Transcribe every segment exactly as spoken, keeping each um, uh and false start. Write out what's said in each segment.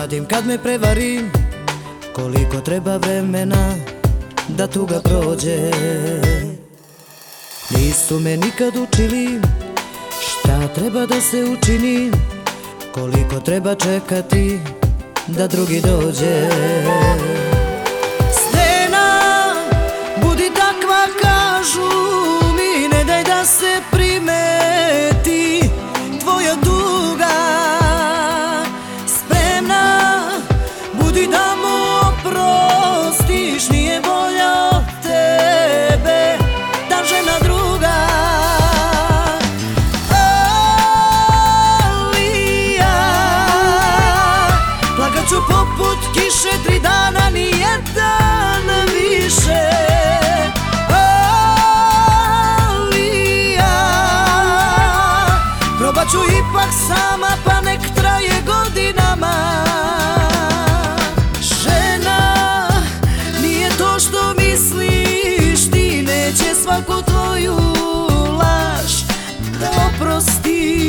radim kad me prevarim, koliko treba vremena da tuga prođe. Nisu me nikad učili šta treba da se učini, koliko treba čekati da drugi dođe. Stena, budi takva kažu mi, ne daj da se primeti tvoja tuga. Spremna, budi da mu oprostiš, nije bolja od tebe ta žena druga. Ali ja plakat ću poput kiše tri dana, nijedan više. Ali ja probat ću ipak sama, pa nek traje godinama. Žena, nije to što misliš, ti neće svaku tvoju laž da oprosti.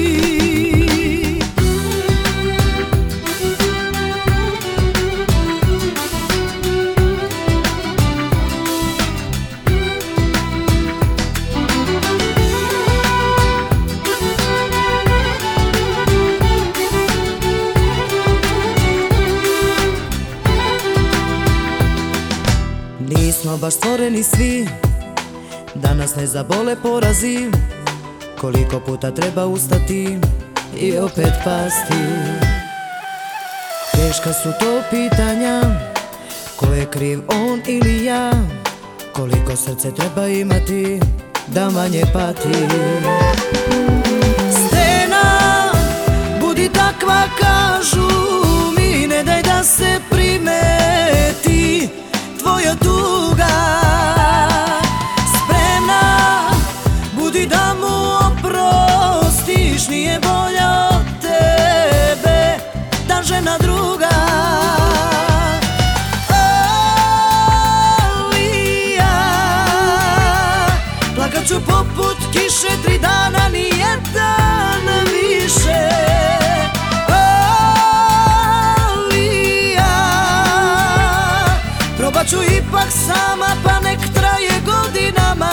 Nismo baš stvoreni svi da nas ne zabole porazi, koliko puta treba ustati i opet pasti. Teška su to pitanja, ko je kriv, on ili ja, koliko srce treba imati da manje pati. Stena, budi takva kažu mi, ne daj da se primeti tvoja tuga. Spremna, budi da mu oprostiš, nije bolja od tebe ta žena druga. Ali ja plakat ću poput kiše tri dana, nijedan više. Probat ću ipak sama, pa nek traje godinama.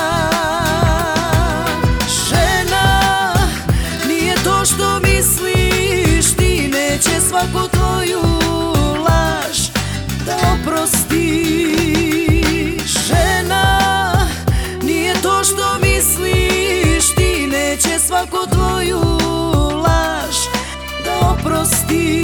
Žena, nije to što misliš, ti neće svaku tvoju laž da oprosti. Žena, nije to što misliš, ti neće svaku tvoju laž da oprosti.